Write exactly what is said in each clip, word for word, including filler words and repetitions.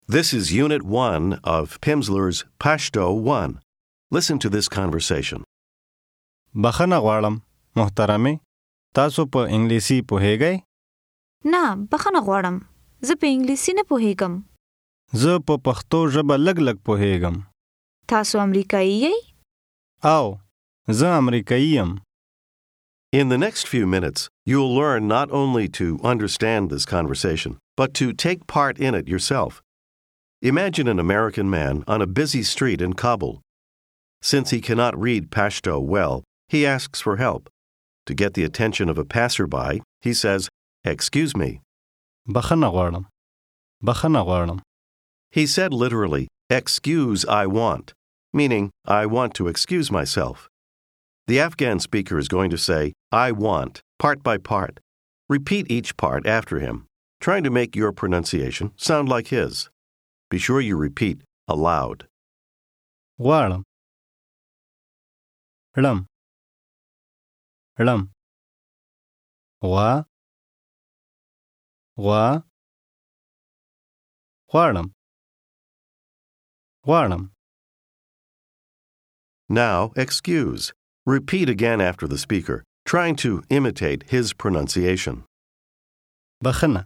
This is Unit one of Pimsleur's Pashto one. Listen to this conversation. بخښنه غواړم محترمې تاسو په انګلیسي پوهیږئ؟ نه بخښنه غواړم زه په انګلیسي نه پوهیږم. زه په پښتو ژبه لږ لږ پوهیږم. تاسو امریکایي یئ؟ او زه امریکایي یم. In the next few minutes, you'll learn not only to understand this conversation, but to take part in it yourself. Imagine an American man on a busy street in Kabul. Since he cannot read Pashto well, he asks for help. To get the attention of a passerby, he says, "Excuse me." بخښنه غواړم. بخښنه غواړم. He said literally, "Excuse I want," meaning, I want to excuse myself. The Afghan speaker is going to say, "I want," part by part. Repeat each part after him, trying to make your pronunciation sound like his. Be sure you repeat aloud. غواړم. ړم. ړم. غوا. غوا. غواړم. غواړم. Now, excuse. Repeat again after the speaker, trying to imitate his pronunciation. بخښنه.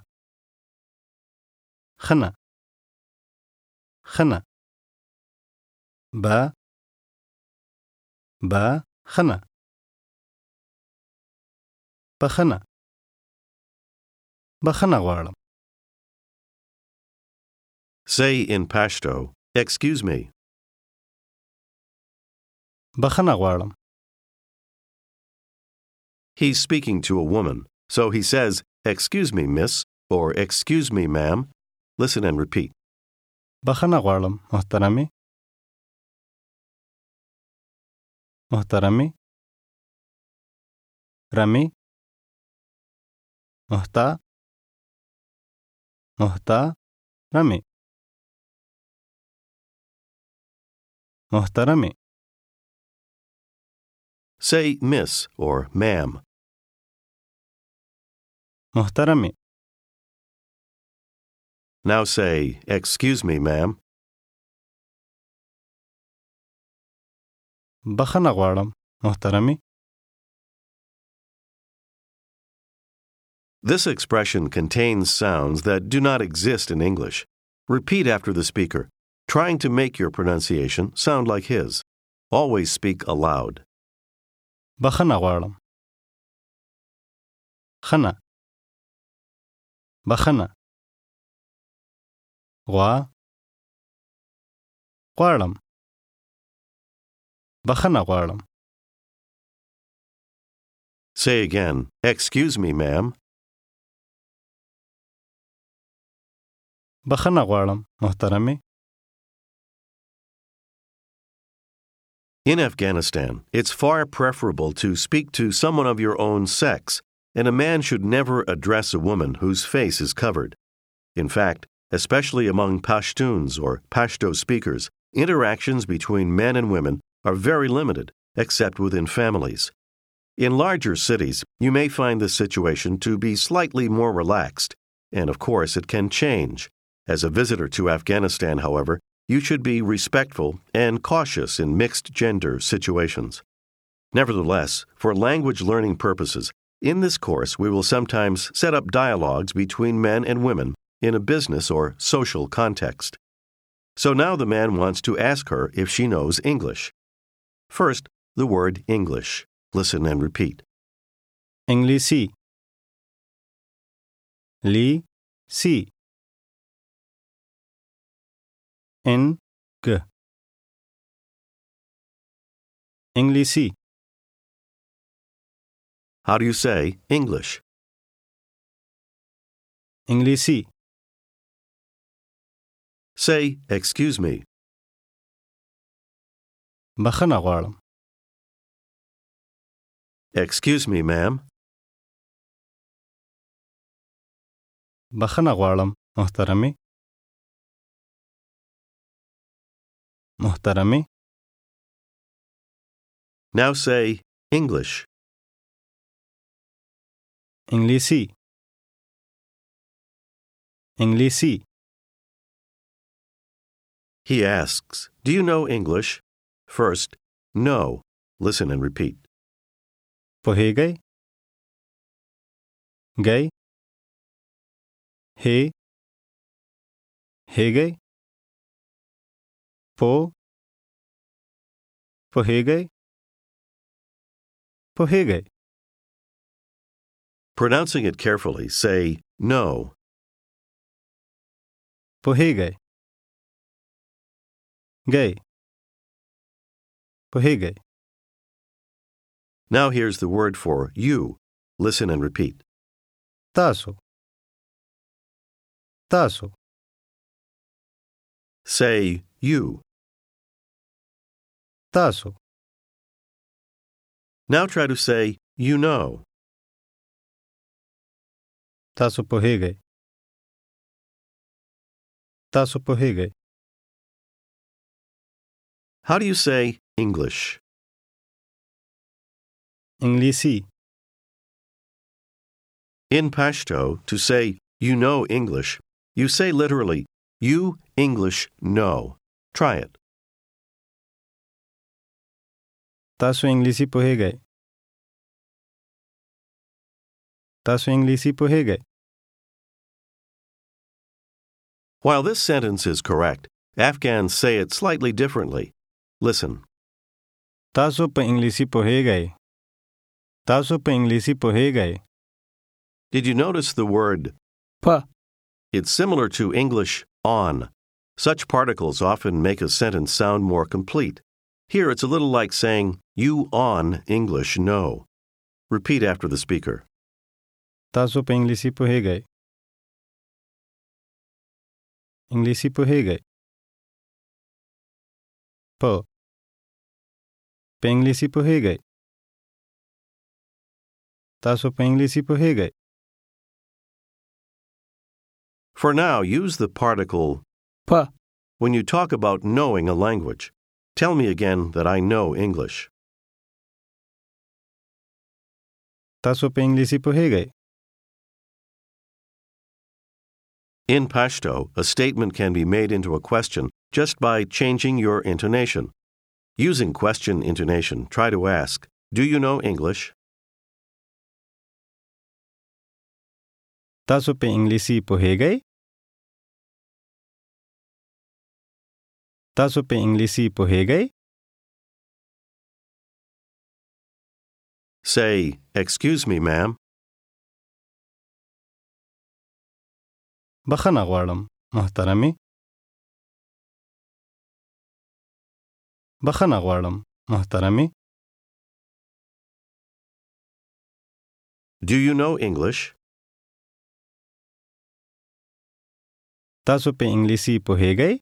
خنه. خنه. با. با. خنه. بخښنه. بخښنه غواړم. Say in Pashto, "Excuse me." بخښنه غواړم. He's speaking to a woman, so he says, "Excuse me, miss," or "Excuse me, ma'am." Listen and repeat. بخښنه غواړم محترمې. محترمې. رمې. محتا. محتا. رمې. محترمې. Say miss or ma'am. محترمې. Now say, "Excuse me, ma'am." بخښنه غواړم محترمې. This expression contains sounds that do not exist in English. Repeat after the speaker, trying to make your pronunciation sound like his. Always speak aloud. بخښنه غواړم. خنه. بخښنه. غوا. غواړم. بخښنه غواړم. Say again, "Excuse me, ma'am." بخښنه غواړم محترمې. In Afghanistan, it's far preferable to speak to someone of your own sex, and a man should never address a woman whose face is covered. In fact, especially among Pashtuns or Pashto speakers, interactions between men and women are very limited, except within families. In larger cities, you may find this situation to be slightly more relaxed, and of course it can change. As a visitor to Afghanistan, however, you should be respectful and cautious in mixed-gender situations. Nevertheless, for language learning purposes, in this course we will sometimes set up dialogues between men and women in a business or social context. So now the man wants to ask her if she knows English. First, the word English. Listen and repeat. انګلیسي. لی. سی. ان. گ. انګلیسي. How do you say English? انګلیسي. Say, "Excuse me." بخښنه غواړم. "Excuse me, ma'am." بخښنه غواړم محترمې. محترمې. Now say English. انګلیسي. انګلیسي. He asks, "Do you know English?" First, no. Listen and repeat. पोहेगई गई हे हेगई पो पोहेगई पोहेगई Pronouncing it carefully, say no. पोहेगई गई पोहेगई Now here's the word for you. Listen and repeat. Taso Taso Say you. Taso Now try to say you know. Taso पोहेगई Taso पोहेगई How do you say English? इंग्लिशी In Pashto, to say you know English, you say literally, you English know. Try it. Taso इंग्लिशी पोहेगई Taso इंग्लिशी पोहेगई While this sentence is correct, Afghans say it slightly differently. Listen. तासो पे इंग्लिशी पोहेगई तासो पे इंग्लिशी पोहेगई Did you notice the word प It's similar to English on. Such particles often make a sentence sound more complete. Here it's a little like saying, you on English know. Repeat after the speaker. तासो पे इंग्लिशी पोहेगई इंग्लिशी पोहेगई प पे इंग्लिशी पोहेगई तासो पे इंग्लिशी पोहेगई For now, use the particle प when you talk about knowing a language. Tell me again that I know English. तासो पे इंग्लिशी पोहेगई In Pashto, a statement can be made into a question just by changing your intonation. Using question intonation, try to ask, "Do you know English?" तासो पे इंग्लिशी पोहेगई तासो पे इंग्लिशी पोहेगई Say, "Excuse me, ma'am." बखना غواړم محترمي बखना غواړم محترمي Do you know English? तासो पे इंग्लिशी पोहेगई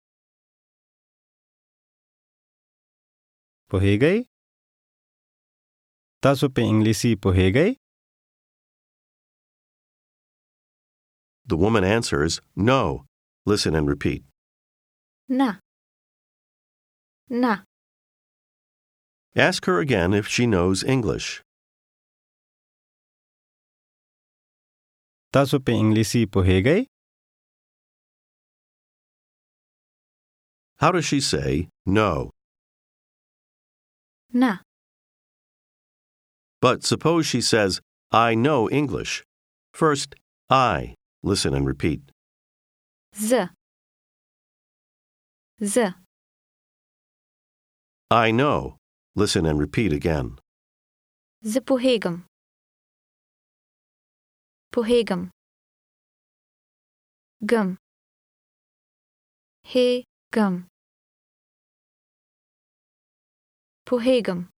पोहेगई तासो पे इंग्लिशी पोहेगई The woman answers, "No." Listen and repeat. Na. Na. Ask her again if she knows English. तासो पे इंग्लिशी पोहेगई How does she say no? Na. But suppose she says, "I know English." First, I. Listen and repeat. Z. Z. I know. Listen and repeat again. Z poheગમ. Poheગમ. Gum. He gum. Poheગમ.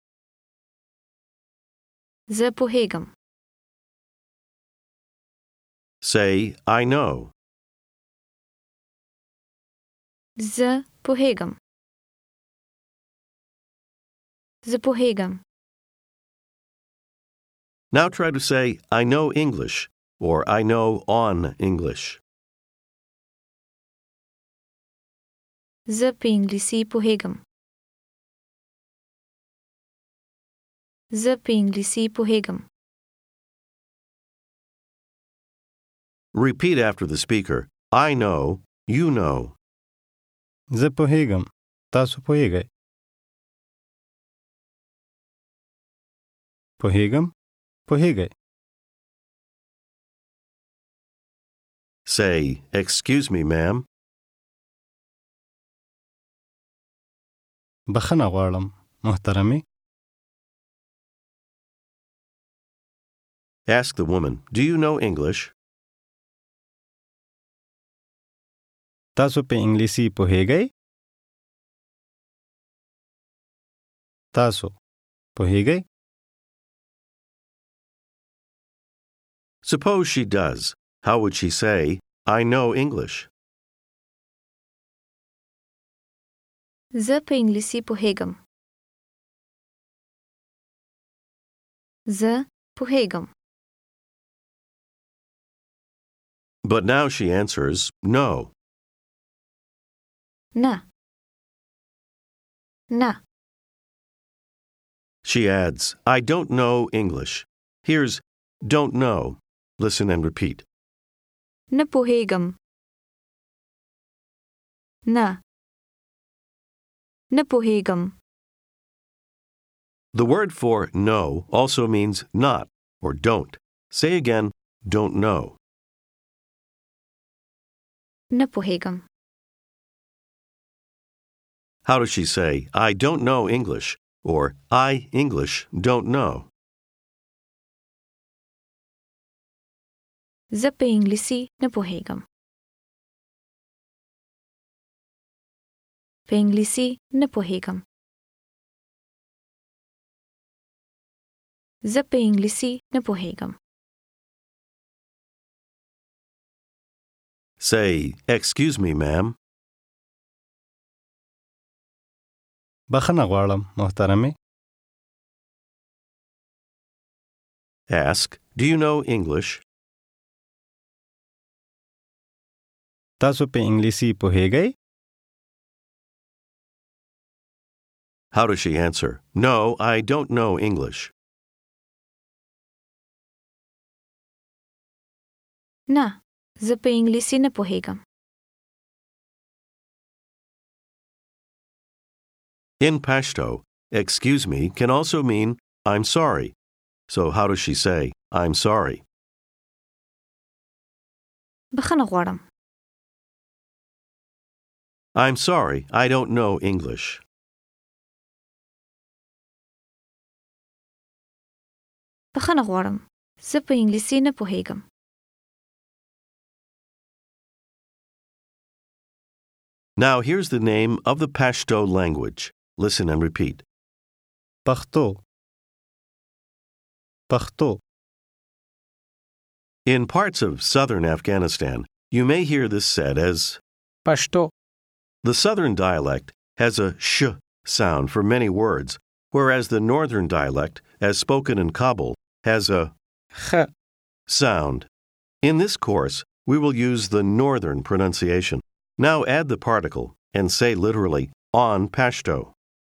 Z poheગમ. Say, "I know." Z poheગમ. Z poheગમ. Now try to say, "I know English," or "I know on English." Z pe इंग्लिशी पोहेगम. Z pe इंग्लिशी पोहेगम. Repeat after the speaker. I know, you know. زه پوهیږم. تاسو پوهیږئ. پوهیږم. پوهیږئ. Say, excuse me, ma'am. بخښنه غواړم محترمې. Ask the woman, do you know English? تاسو په انګلیسي پوهیږئ؟ تاسو پوهیږئ؟ Suppose she does. How would she say, I know English? زه په انګلیسي پوهیږم. زه پوهیږم. But now she answers, no. نه. نه. She adds, I don't know English. Here's don't know. Listen and repeat. نه پوهیږم. نه. نه پوهیږم. The word for no also means not or don't. Say again, don't know. نه پوهیږم. How does she say, I don't know English, or I English don't know? زه په انګلیسي نه پوهیږم. په انګلیسي نه پوهیږم. زه په انګلیسي نه پوهیږم. Say, excuse me, ma'am. بخښنه غواړم محترمې. Ask, do you know English? تاسو په انګلیسي پوهیږئ؟ How does she answer? No, I don't know English. نه. زه په انګلیسي نه پوهیږم. In Pashto, excuse me can also mean I'm sorry. So how does she say, I'm sorry? بخښنه غواړم. I'm sorry, I don't know English. بخښنه غواړم. زه په انګلیسي نه پوهیږم. Now here's the name of the Pashto language. Listen and repeat. پښتو. پښتو. In parts of southern Afghanistan, you may hear this said as پښتو. the southern dialect has a sh sound for many words, whereas the northern dialect, as spoken in Kabul, has a خ. sound. In this course, we will use the northern pronunciation. Now add the particle and say literally, on Pashto.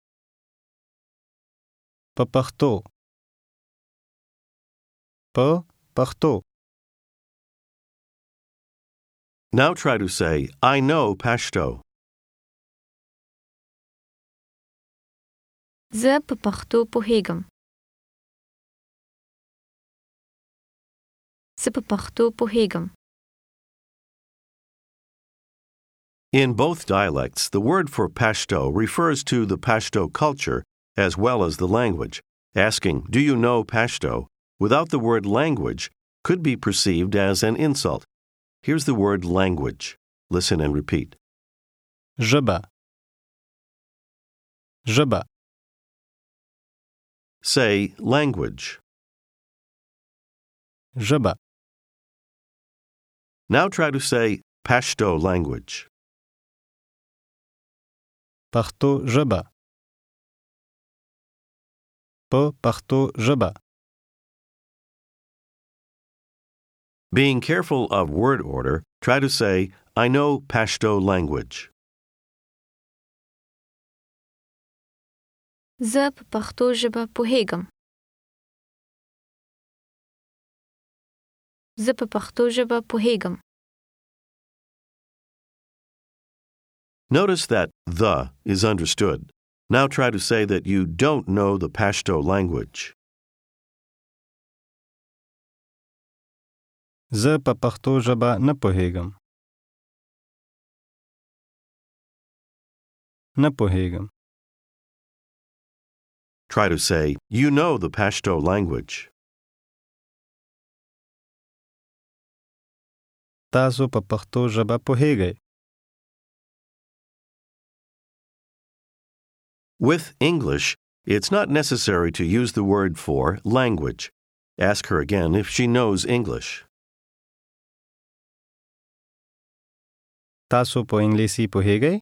په پښتو. په پښتو. Now try to say, I know Pashto. زه په پښتو پوهیږم. زه په پښتو پوهیږم. In both dialects, the word for Pashto refers to the Pashto culture as well as the language. Asking, do you know Pashto, without the word language, could be perceived as an insult. Here's the word language. Listen and repeat. ژبه. ژبه. Say, language. ژبه. Now try to say, Pashto language. پښتو ژبه. په پښتو ژبه. Being careful of word order, try to say, I know Pashto language. زه په پښتو ژبه پوهیږم. زه په پښتو ژبه پوهیږم. Notice that the is understood. Now try to say that you don't know the Pashto language. زه په پښتو ژبه نه پوهیږم. نه پوهیږم. Try to say, you know the Pashto language. تاسو په پښتو ژبه پوهیږئ. With English, it's not necessary to use the word for language. Ask her again if she knows English. تاسو په انګلیسي پوهیږئ.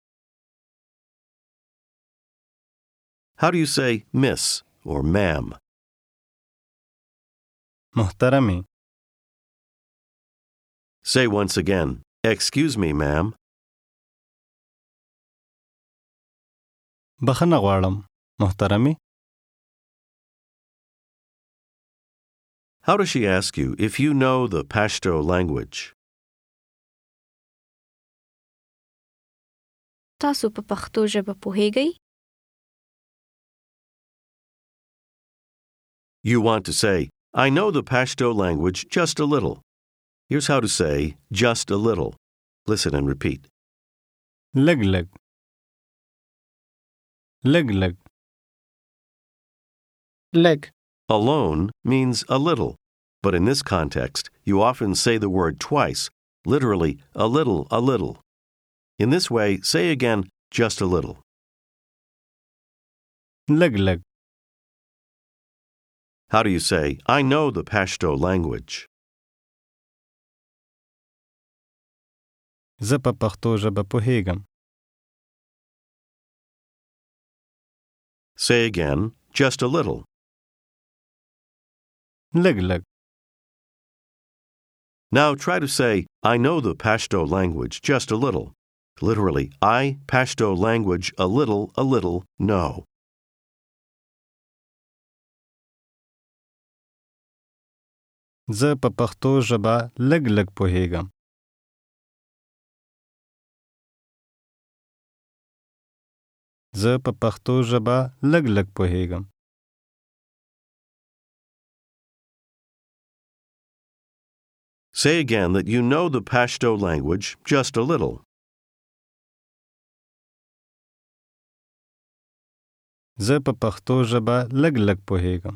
How do you say miss or ma'am? محترمي. Say once again, excuse me, ma'am. بخښنه غواړم. محترمي. How does she ask you if you know the Pashto language? تاسو په پښتو ژبه پوهیږئ؟ You want to say, I know the Pashto language just a little. Here's how to say just a little. Listen and repeat. لږ لږ. لږ لږ. لږ. Alone means a little, but in this context, you often say the word twice, literally a little, a little. In this way, say again, just a little. لږ لږ. How do you say, I know the Pashto language? زه په پښتو ژبه پوهیږم. Say again, just a little. لږ لږ. Now try to say, I know the Pashto language just a little. Literally, I, Pashto language, a little, a little, know. زه په پښتو ژبه لږ لږ پوهیږم. زه په پښتو ژبه لږ لږ پوهیږم. Say again that you know the Pashto language just a little. زه په پښتو ژبه لږ لږ پوهیږم.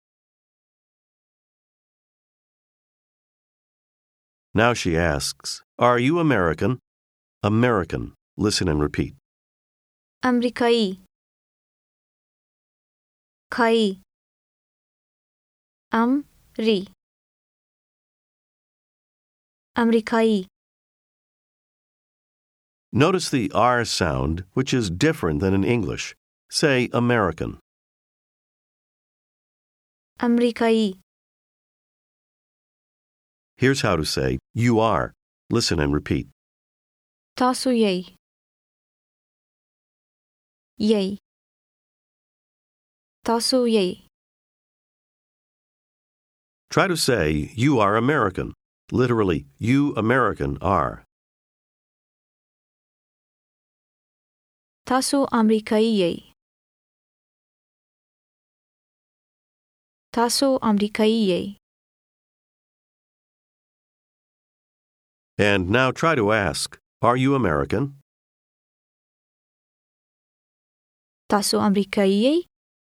Now she asks, Are you American? American. Listen and repeat. امریکایی. کایی. ام ری. امریکایی. Notice the R sound, which is different than in English. Say American. امریکایی. Here's how to say, you are. Listen and repeat. تاسو یی. یی. تاسو یی. Try to say, you are American. Literally, you American are. تاسو امریکایی یی. تاسو امریکایی یی. And now try to ask, are you American? تاسو امریکایی یی.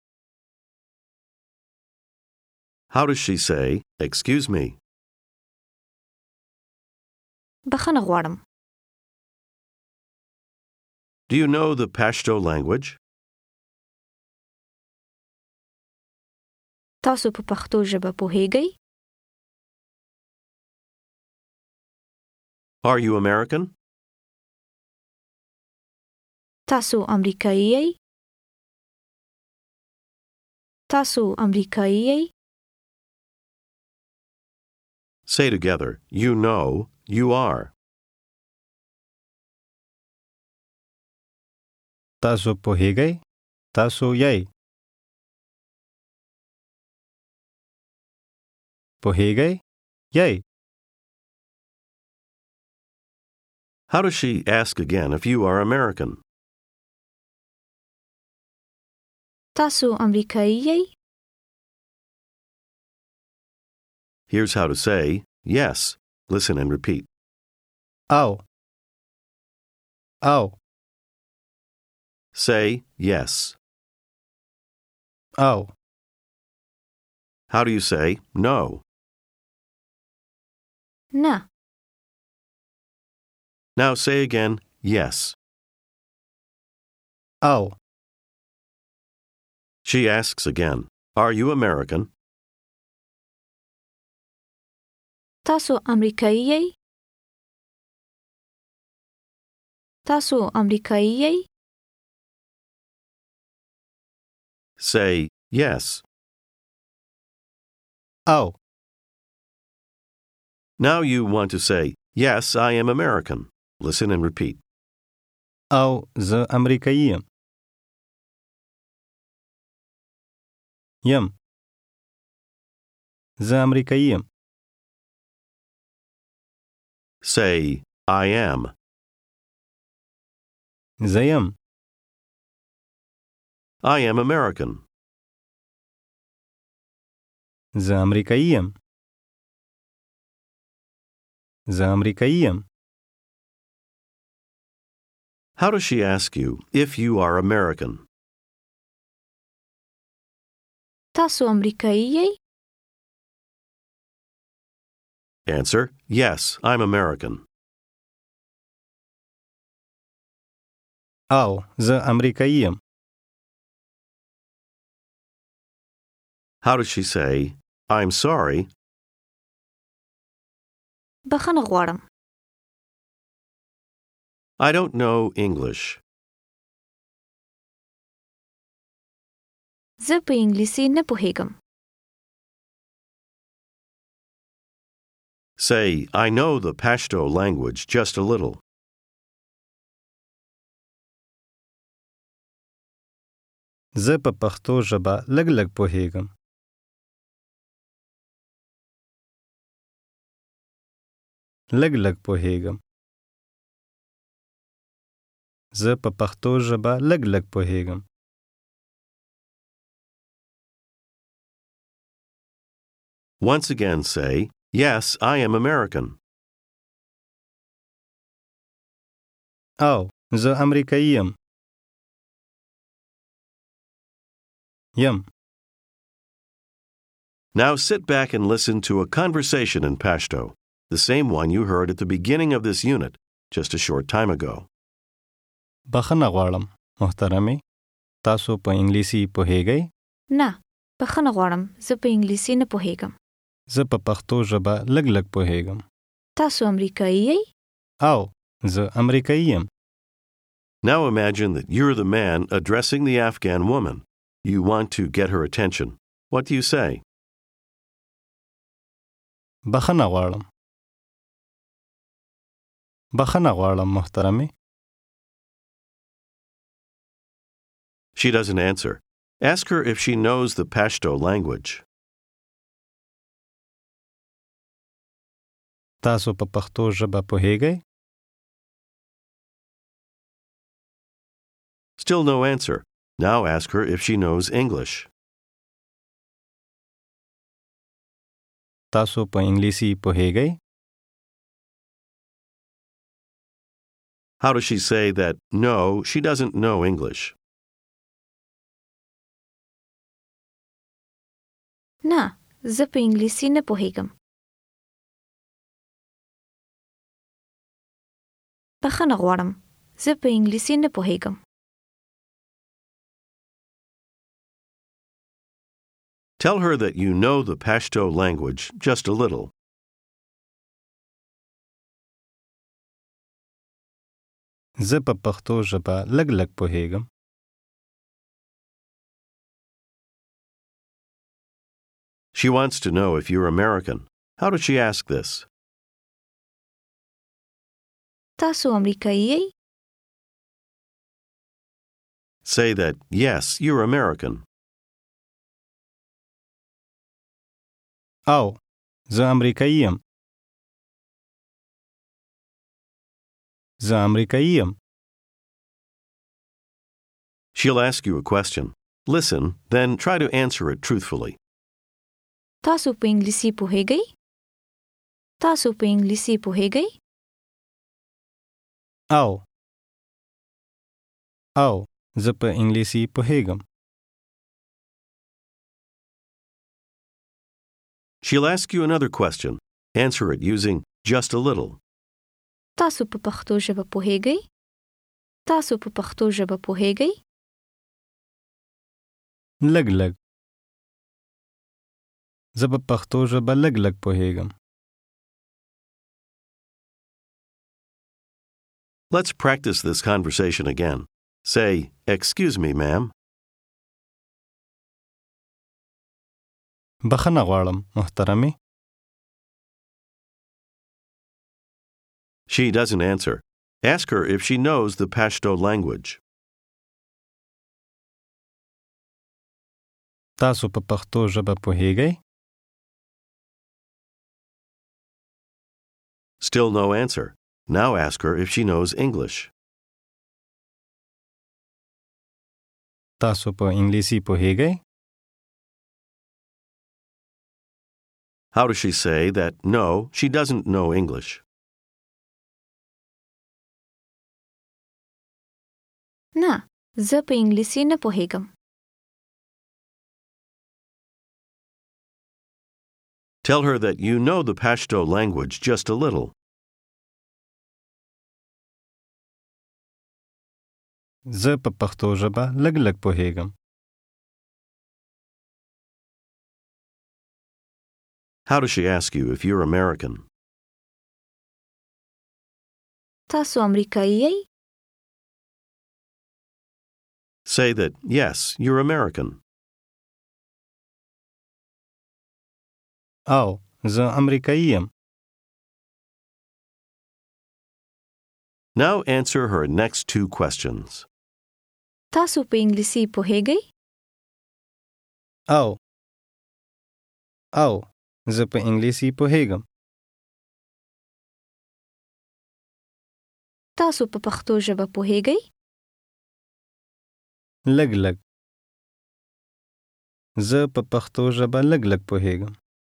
How does she say, excuse me? بخښنه غواړم. Do you know the Pashto language? تاسو په پښتو ژبه پوهیږئ؟ Are you American? تاسو امریکایی یی. تاسو امریکایی یی. Say together, you know, you are. تاسو پوهیږئ؟ تاسو یی. پوهیږئ؟ یی. How does she ask again if you are American? تاسو امریکایی یئ؟ Here's how to say yes. Listen and repeat. او او Say yes. او How do you say no? نه. Now say again yes. او She asks again, Are you American? تاسو امریکایی یئ؟ تاسو امریکایی یئ؟ Say yes. او Now you want to say, Yes, I am American. Listen and repeat. او زه امریکایی یم. یم زه امریکایی یم. Say, I am. زه یم. I am American. زه امریکایی یم. زه امریکایی یم. How does she ask you if you are American? تاسو امریکایی یئ؟ Answer, Yes, I'm American. او زه امریکایی یم. How does she say, I'm sorry? بخښنه غواړم. I don't know English. زه په انګلیسي نه پوهیږم. Say, I know the Pashto language just a little. زه په پښتو ژبه لږ لږ پوهیږم. لږ لږ پوهیږم. زه په پښتو ژبه لږ لږ پوهیږم. Once again say, Yes, I am American. او زه امریکایی یم. یم Now sit back and listen to a conversation in Pashto, the same one you heard at the beginning of this unit, just a short time ago. بخښنه غواړم محترمې. تاسو په انګلیسي پوهیږئ؟ نه. بخښنه غواړم. زه په انګلیسي نه پوهیږم. زه په پښتو ژبه لږ لږ پوهیږم. تاسو امریکایی یئ؟ او زه امریکایی یم. Now imagine that you're the man addressing the Afghan woman. You want to get her attention. What do you say? بخښنه غواړم. بخښنه غواړم محترمې. She doesn't answer. Ask her if she knows the Pashto language. تاسو په پښتو ژبه پوهیږئ؟ Still no answer. Now ask her if she knows English. تاسو په انګلیسي پوهیږئ؟ How does she say that, no, she doesn't know English? نه. زه په انګلیسي نه پوهیږم. بخښنه غواړم. زه په انګلیسي نه پوهیږم. Tell her that you know the Pashto language just a little. زه په پښتو ژبه لږ لږ پوهیږم. She wants to know if you're American. How does she ask this? تاسو امریکایی یئ؟ Say that, yes, you're American. او زه امریکایی یم. زه امریکایی یم. She'll ask you a question. Listen, then try to answer it truthfully. تاسو په انګلیسي پوهیږئ؟ تاسو په انګلیسي پوهیږئ؟ او او زه په انګلیسي پوهیږم. She'll ask you another question. Answer it using just a little. تاسو په پښتو ژبه پوهیږئ؟ تاسو په پښتو ژبه پوهیږئ؟ لږ لږ. زه په پښتو ژبه لږ لږ پوهیږم. Let's practice this conversation again. Say, "Excuse me, ma'am." بخښنه غواړم محترمې. She doesn't answer. Ask her if she knows the Pashto language. تاسو په پښتو ژبه پوهیږئ؟ Still no answer. Now ask her if she knows English. تاسو په انګلیسي پوهیږئ؟ How does she say that no, she doesn't know English? نه، زه په انګلیسي نه پوهیږم. Tell her that you know the Pashto language just a little. زه په پښتو ژبه لږ لږ پوهیږم. How does she ask you if you're American? تاسو امریکایی یئ؟ Say that, yes, you're American. او زه امریکایی یم. Now answer her next two questions. تاسو په انګلیسي پوهیږئ؟ او او زه په انګلیسي پوهیږم. تاسو په پښتو ژبه پوهیږئ؟ لږ لږ. زه په پښتو ژبه لږ لږ پوهیږم.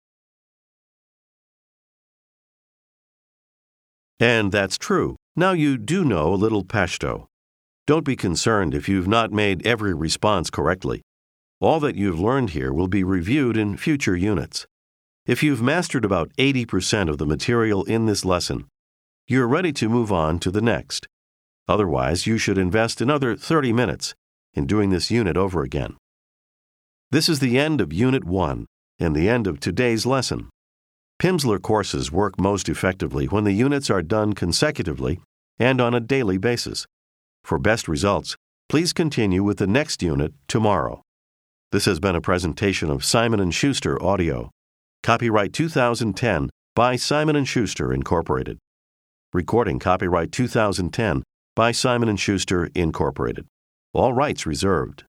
And that's true. Now you do know a little Pashto. Don't be concerned if you've not made every response correctly. All that you've learned here will be reviewed in future units. If you've mastered about eighty percent of the material in this lesson, you're ready to move on to the next. Otherwise, you should invest another thirty minutes in doing this unit over again. This is the end of Unit one and the end of today's lesson. Pimsleur courses work most effectively when the units are done consecutively and on a daily basis. For best results, please continue with the next unit tomorrow. This has been a presentation of Simon and Schuster Audio. Copyright two thousand ten by Simon and Schuster Incorporated. Recording copyright two thousand ten by Simon and Schuster Incorporated. All rights reserved.